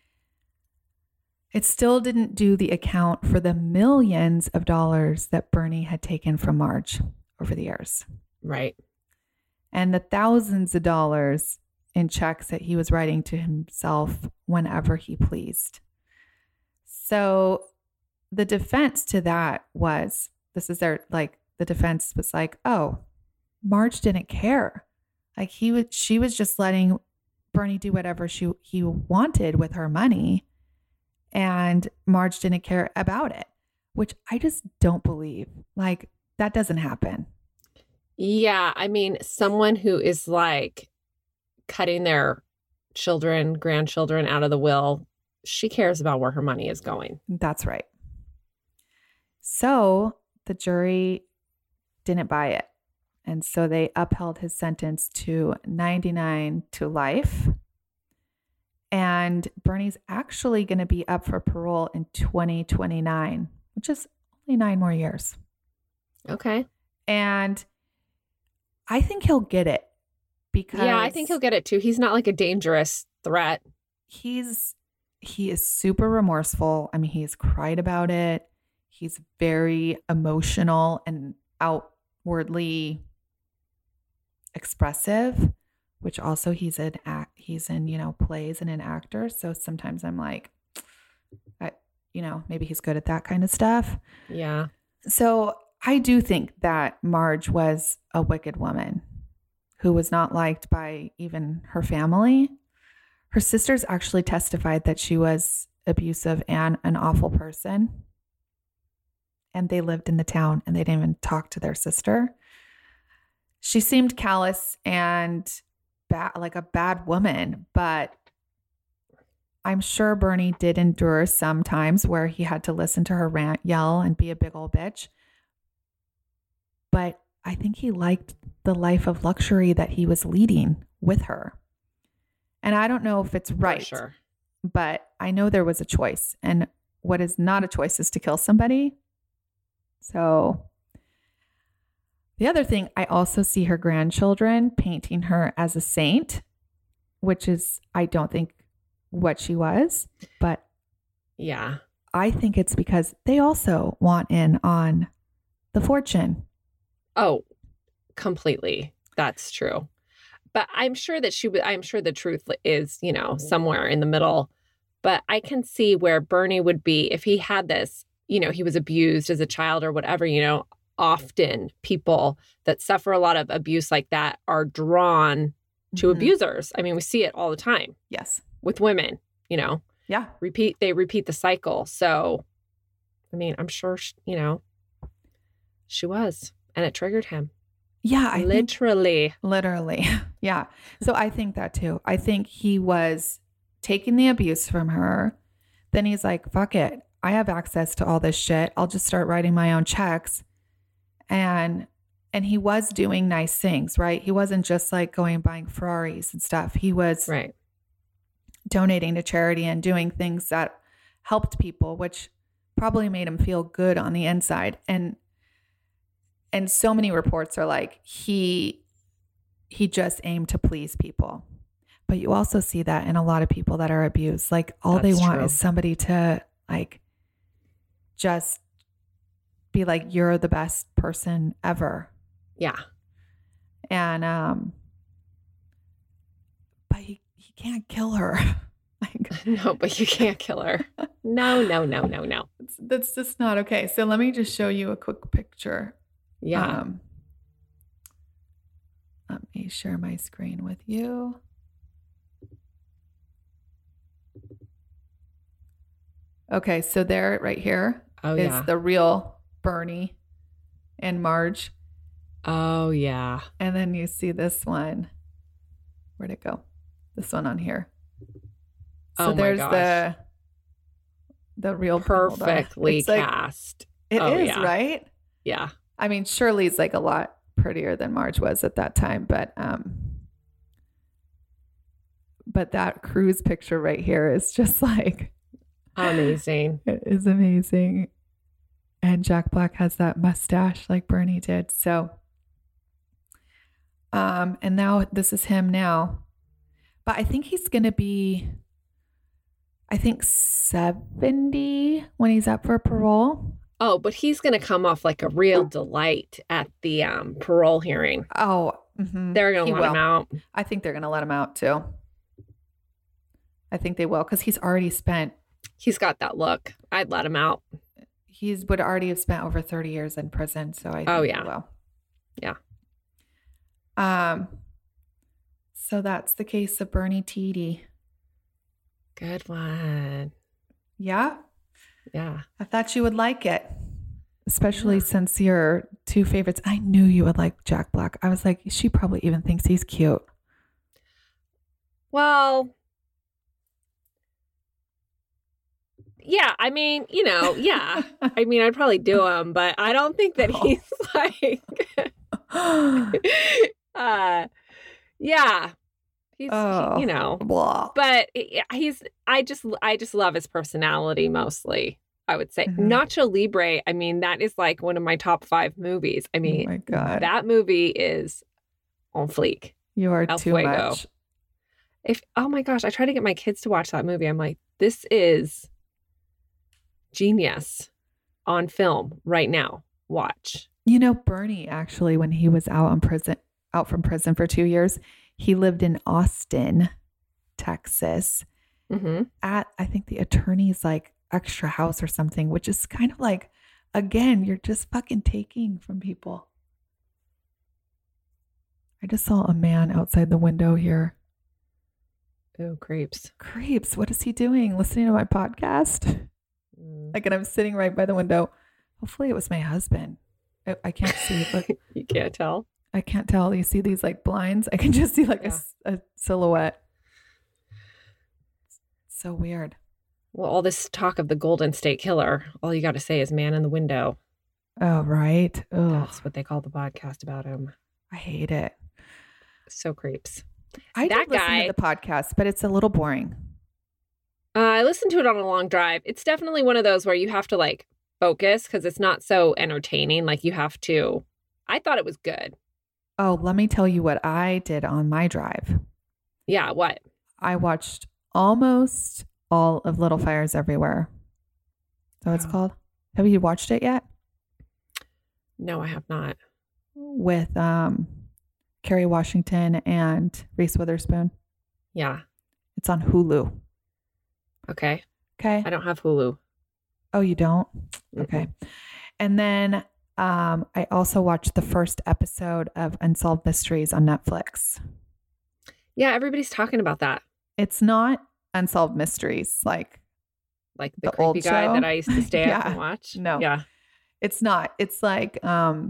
it still didn't do the account for the millions of dollars that Bernie had taken from Marge over the years. Right. And the thousands of dollars in checks that he was writing to himself whenever he pleased. So the defense to that was, this is their, like, the defense was like, oh, Marge didn't care. Like, he was, she was just letting Bernie do whatever she he wanted with her money, and Marge didn't care about it, which I just don't believe. Like, that doesn't happen. Yeah. I mean, someone who is like cutting their children, grandchildren out of the will, she cares about where her money is going. That's right. So the jury didn't buy it. And so they upheld his sentence to ninety-nine to life. And Bernie's actually going to be up for parole in twenty twenty-nine, which is only nine more years. Okay. And I think he'll get it because Yeah, I think he'll get it too. He's not like a dangerous threat. he's he is super remorseful. I mean, he's cried about it. He's very emotional and outwardly expressive, which also he's an act he's in, you know, plays and an actor. So sometimes I'm like, I, you know, maybe he's good at that kind of stuff. Yeah. So I do think that Marge was a wicked woman who was not liked by even her family. Her sisters actually testified that she was abusive and an awful person. And they lived in the town and they didn't even talk to their sister. She seemed callous and bad, like a bad woman, but I'm sure Bernie did endure some times where he had to listen to her rant, yell, and be a big old bitch. but I think he liked the life of luxury that he was leading with her. And I don't know if it's right, For sure. but I know there was a choice. And what is not a choice is to kill somebody. So the other thing, I also see her grandchildren painting her as a saint, which is, I don't think what she was, but Yeah. I think it's because they also want in on the fortune. Oh, completely. That's true. But I'm sure that she would, I'm sure the truth is, you know, somewhere in the middle. But I can see where Bernie would be if he had this, you know, he was abused as a child or whatever, you know, often people that suffer a lot of abuse like that are drawn to Mhm. abusers. I mean, we see it all the time Yes. with women, you know, Yeah. repeat, they repeat the cycle. So, I mean, I'm sure, she, you know, she was, and it triggered him. Yeah. I think Literally. literally. Yeah. So I think that too. I think he was taking the abuse from her. Then he's like, fuck it. I have access to all this shit. I'll just start writing my own checks. And and he was doing nice things, right? He wasn't just like going and buying Ferraris and stuff. He was Right. donating to charity and doing things that helped people, which probably made him feel good on the inside. And and so many reports are like he he just aimed to please people. But you also see that in a lot of people that are abused. Like all they That's want true. is somebody to like just be like, you're the best person ever. Yeah. And um but he, he can't kill her. Like, No, but you can't kill her. No, no, no, no, no. it's, that's just not okay. So let me just show you a quick picture. Yeah. Um, let me share my screen with you. Okay, so there right here oh, is yeah. the real Bernie and Marge. Oh, yeah. And then you see this one. Where'd it go? This one on here. So Oh my there's gosh. the the real hold on. Perfectly It's like- cast. It Oh, is, yeah. right? Yeah. I mean, Shirley's like a lot prettier than Marge was at that time, but um but that cruise picture right here is just like Amazing. it is amazing. And Jack Black has that mustache like Bernie did. So um and now this is him now. But I think he's going to be I think seventy when he's up for parole. Oh, but he's going to come off like a real delight at the um, parole hearing. Oh, mhm. They're going He to let him will. out. I think they're going to let him out too. I think they will because he's already spent, He's got that look. I'd let him out. he's would already have spent over thirty years in prison. So I think Oh, he yeah. will. Yeah. Um, so that's the case of Bernie Tiede. Good one. Yeah. Yeah. I thought you would like it, especially Yeah. since your two favorites. I knew you would like Jack Black. I was like, she probably even thinks he's cute. Well, yeah. I mean, you know, yeah. I mean, I'd probably do him, but I don't think that Oh. he's like, uh, yeah. He's, Oh. you know, Blah. but yeah, he's, I just, I just love his personality mostly. I would say Mhm. Nacho Libre. I mean, that is like one of my top five movies. I Oh mean, my God. that movie is on fleek. You are El too Fuego. much. If oh my gosh, I try to get my kids to watch that movie. I'm like, this is genius on film right now. Watch. You know, Bernie actually, when he was out on prison, out from prison for two years, he lived in Austin, Texas, Mm-hmm. at I think the attorney's like extra house or something, which is kind of like, again, you're just fucking taking from people. I just saw a man outside the window here. Oh, creeps. Creeps. What is he doing? Listening to my podcast? Mm. Like, and I'm sitting right by the window. Hopefully, it was my husband. I, I can't see, but You can't tell. I can't tell. You see these like blinds? I can just see like a Yeah. s- a, silhouette. So weird. Well, all this talk of the Golden State Killer, all you got to say is man in the window. Oh, right. Oh, That's what they call the podcast about him. I hate it. So creeps. I That did listen guy- to the podcast, but it's a little boring. Uh, I listened to it on a long drive. It's definitely one of those where you have to like focus because it's not so entertaining. Like you have to. I thought it was good. Oh, let me tell you what I did on my drive. Yeah. What? I watched almost all of Little Fires Everywhere. Is that what it's Oh. called? Have you watched it yet? No, I have not. With um, Kerry Washington and Reese Witherspoon. Yeah. It's on Hulu. Okay. Okay. I don't have Hulu. Oh, you don't? Mhm. Okay. And then um, I also watched the first episode of Unsolved Mysteries on Netflix. Yeah. Everybody's talking about that. It's not Unsolved Mysteries. Like, Like the, The old creepy guy show? that I used to stay up Yeah. and watch. No. Yeah. it's not. It's like um,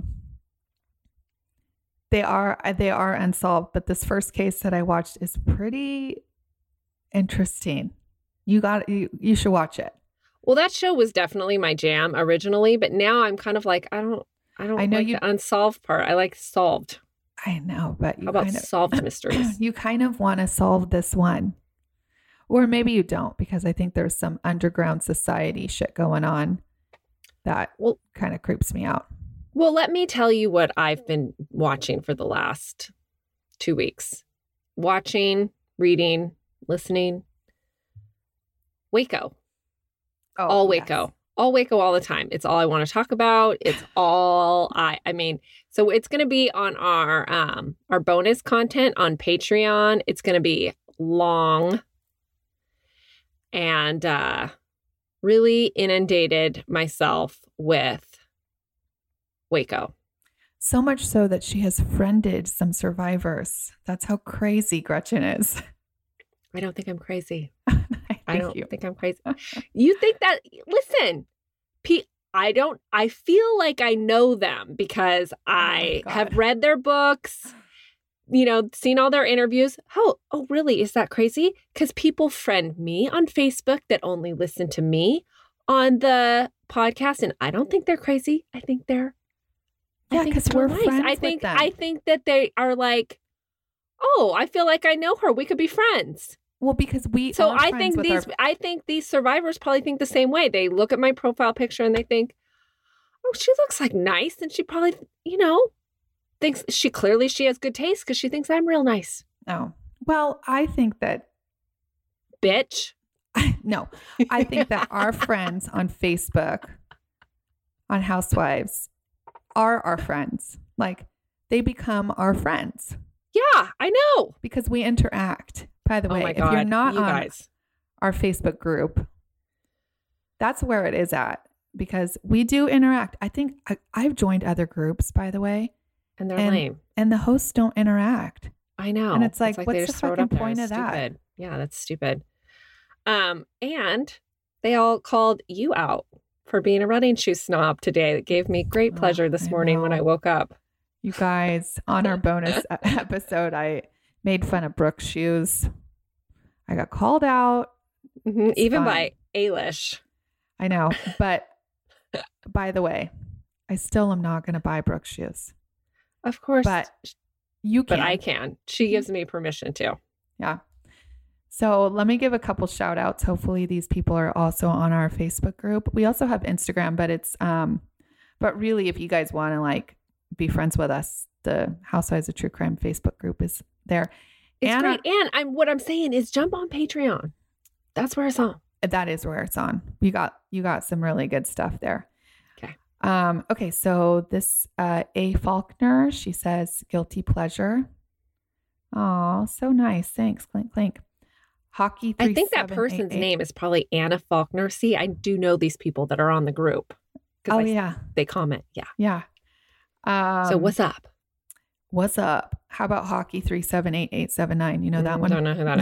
they are they are unsolved. But this first case that I watched is pretty interesting. You got you. You should watch it. Well, that show was definitely my jam originally, but now I'm kind of like, I don't, I don't I know like you- the unsolved part. I like solved. I know, but you How about kind of solved mysteries? you kind of want to solve this one. Or maybe you don't, because I think there's some underground society shit going on that Well- kind of creeps me out. Well, let me tell you what I've been watching for the last two weeks. Watching, reading, listening. Waco. Oh, all yes. Waco. All Waco all the time. It's all I want to talk about. It's all I I mean, so it's going to be on our um our bonus content on Patreon. It's going to be long and uh really inundated myself with Waco. So much so that she has friended some survivors. That's how crazy Gretchen is. I don't think I'm crazy. I, I think don't you. think I'm crazy. You think that, listen, P, I don't, I feel like I know them because I God. have read their books, you know, seen all their interviews. Oh, oh, really? Is that crazy? Because people friend me on Facebook that only listen to me on the podcast. And I don't think they're crazy. I think they're, I Yeah, think 'cause they're we're nice. friends I with think, them. I think that they are like, oh, I feel like I know her. We could be friends. Well, because we So are I friends think with these our- I think these survivors probably think the same way. They look at my profile picture and they think, "Oh, she looks like nice," and she probably, you know, thinks she clearly she has good taste because she thinks I'm real nice, Oh, well, I think that bitch. no, I think that our friends on Facebook, on Housewives, are our friends. Like they become our friends Yeah, I know. because we interact. By the Oh way, my if god, you're not you on guys. our Facebook group, that's where it is at because we do interact. I think I, I've joined other groups, by the way, And they're and- lame. and the hosts don't interact. I know. and it's like, they what's just the throw it fucking up there. point It's of that? stupid. Yeah, that's stupid. Um, and they all called you out for being a running shoe snob today. It gave me great Oh, pleasure this I morning when I know. woke up. You guys, on our bonus e- episode, I made fun of Brooke's shoes. I got called out. Mhm, It's Even fine. by Ailish. I know. But by the way, I still am not going to buy Brooke's shoes. Of course. But you can. But I can. She gives me permission to. Yeah. So let me give a couple shout outs. Hopefully these people are also on our Facebook group. We also have Instagram, but it's um but really if you guys want to like be friends with us, the Housewives of True Crime Facebook group is there. It's And great. And I'm what I'm saying is jump on Patreon. That's where it's on. That is where it's on. You got you got some really good stuff there. Okay. Um, okay, so this uh A Faulkner, she says guilty pleasure. Oh, so nice. Thanks. Clink clink. Hockey. I think that person's name is probably Anna Faulkner. See, I do know these people that are on the group. Oh I, yeah. They comment. Yeah. Yeah. Um, So what's up? what's up? How about Hockey three seven eight eight seven nine? You know that Mm, one? Don't know who that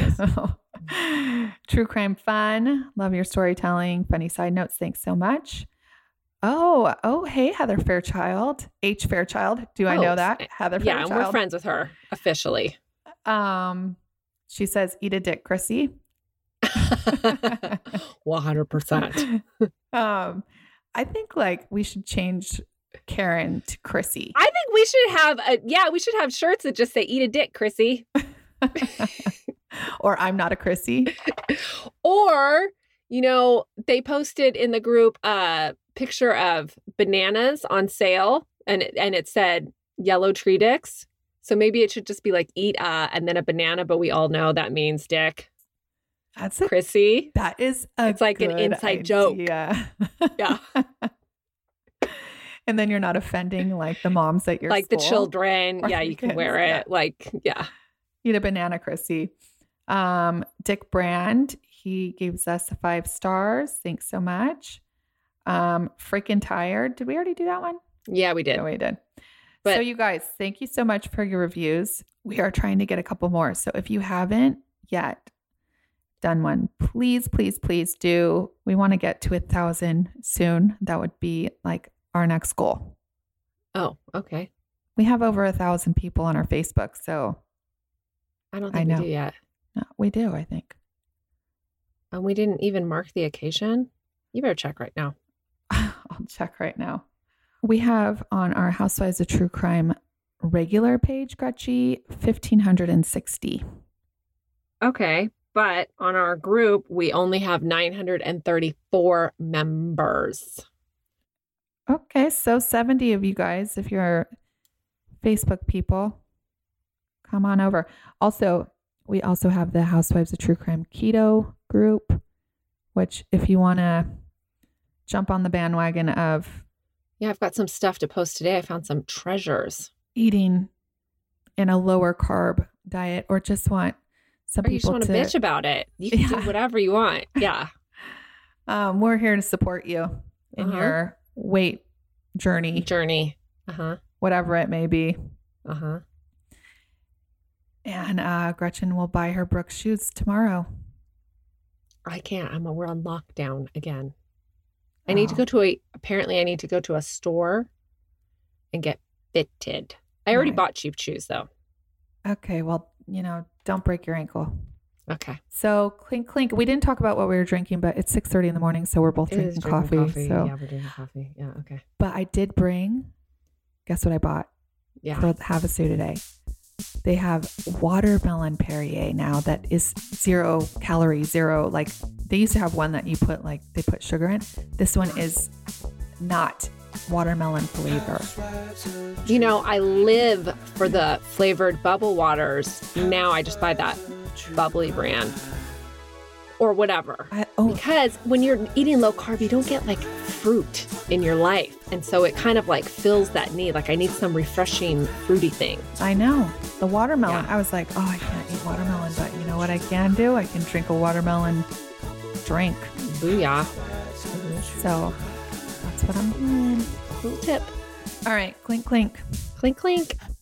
is. True crime fun. Love your storytelling. Funny side notes. Thanks so much. Oh, oh, hey, Heather Fairchild. H Fairchild. Do I Oh, know that? s- Heather Yeah, and Fairchild. we're friends with her officially. Um, she says, eat a dick, Chrissy. one hundred percent. um, I think like we should change Karen to Chrissy. I think we should have a, yeah, we should have shirts that just say eat a dick, Chrissy. Or I'm not a Chrissy. Or, you know, they posted in the group a picture of bananas on sale and it, and it said yellow tree dicks. So maybe it should just be like eat uh and then a banana, but we all know that means dick. That's a, Chrissy. that is a It's like an good inside joke. idea. Yeah. And then you're not offending like the moms at your Like school. the children. Or Yeah, the you can kids, wear it. yeah. Like, yeah. Eat a banana, Chrissy. Um, Dick Brand, he gives us five stars. Thanks so much. Um, Freaking Tired. Did we already do that one? Yeah, we did. No, we did. But- so you guys, thank you so much for your reviews. We are trying to get a couple more. So if you haven't yet done one, please, please, please do. We want to get to a thousand soon. That would be like our next goal. Oh, okay. We have over a thousand people on our Facebook. So I don't I think know. we do yet. no, we do, I think. And we didn't even mark the occasion. You better check right now. I'll check right now. We have on our Housewives of True Crime regular page, Gretchy, one thousand five hundred sixty. Okay. But on our group, we only have nine hundred thirty-four members. Okay, so seventy of you guys, if you're Facebook people, come on over. Also, we also have the Housewives of True Crime Keto group, which if you want to jump on the bandwagon of Yeah, I've got some stuff to post today. I found some treasures. eating in a lower carb diet or just want some Or you just people want to to bitch about it. You can Yeah. do whatever you want. Yeah. um, we're here to support you in Uh-huh. your weight journey, Journey. Uh-huh. whatever it may be. Uh-huh. And uh, Gretchen will buy her Brooks shoes tomorrow. I can't. I'm we're on lockdown again. I need to Oh. go to a apparently I need to go to a store and get fitted. I already Right. bought cheap shoes though. Okay, well, you know, don't break your ankle. Okay. So clink clink. We didn't talk about what we were drinking, but it's six thirty in the morning, so we're both It is drinking, drinking coffee. So, Yeah, we're drinking coffee. Yeah, okay. but I did bring. Guess what I bought Yeah. for Havasu today? They have watermelon Perrier now that is zero calorie, zero. Like they used to have one that you put like they put sugar in. This one is not watermelon flavor. You know, I live for the flavored bubble waters. Now I just buy that bubbly brand or whatever. I, oh, Because when you're eating low carb, you don't get like fruit in your life. And so it kind of like fills that need. Like I need some refreshing fruity thing. I know the watermelon. Yeah. I was like, oh, I can't eat watermelon, but you know what I can do? I can drink a watermelon drink. Booyah. So that's what I'm doing. Little tip. All right, clink clink. Clink, clink.